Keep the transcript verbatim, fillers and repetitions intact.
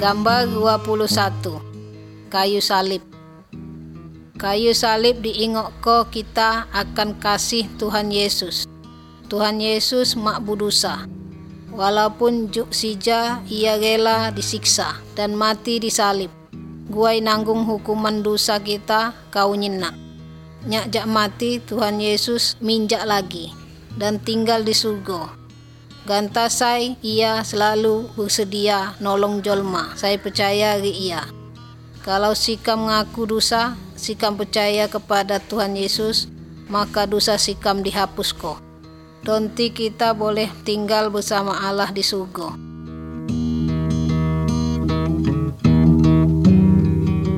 Gambar dua puluh satu. Kayu salib. Kayu salib diingokko kita akan kasih Tuhan Yesus. Tuhan Yesus mak budusa. Walaupun juk sija ia rela disiksa dan mati di salib. Guai nanggung hukuman dosa kita kau nyenak. Nyak jak mati Tuhan Yesus minjak lagi dan tinggal di surga. Ganta saya ia selalu bersedia nolong jolma. Saya percaya ri ia. Kalau sikam mengaku dosa, sikam percaya kepada Tuhan Yesus, maka dosa sikam dihapus ko. Donti kita boleh tinggal bersama Allah di surga.